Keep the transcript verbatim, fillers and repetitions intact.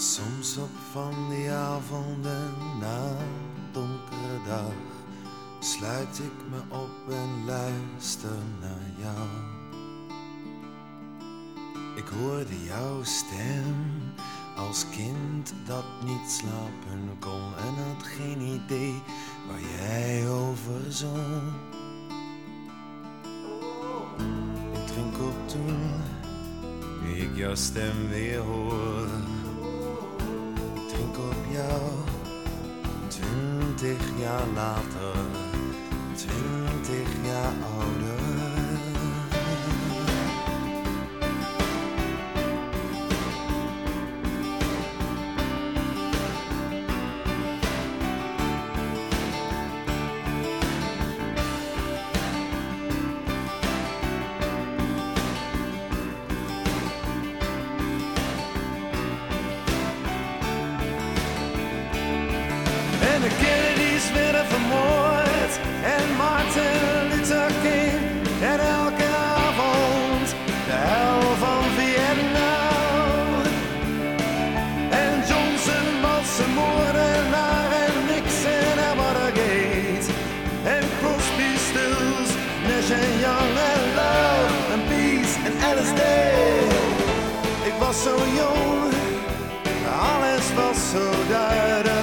Soms op van die avonden na een donkere dag sluit ik me op en luister naar jou. Ik hoorde jouw stem als kind dat niet slapen kon en had geen idee waar jij over zong. Ik drink op toen, nu ik jouw stem weer hoor. Ik drink op jou, twintig jaar later, twintig jaar ouder. En de Kennedys werden vermoord en Martin Luther King. En elke avond de hel van Vietnam. En Johnson was een moordenaar en Nixon en Watergate. En Crosby, Stills, Nash en Young en Love en Peace en L S D. Ik was zo jong, alles was zo duidelijk.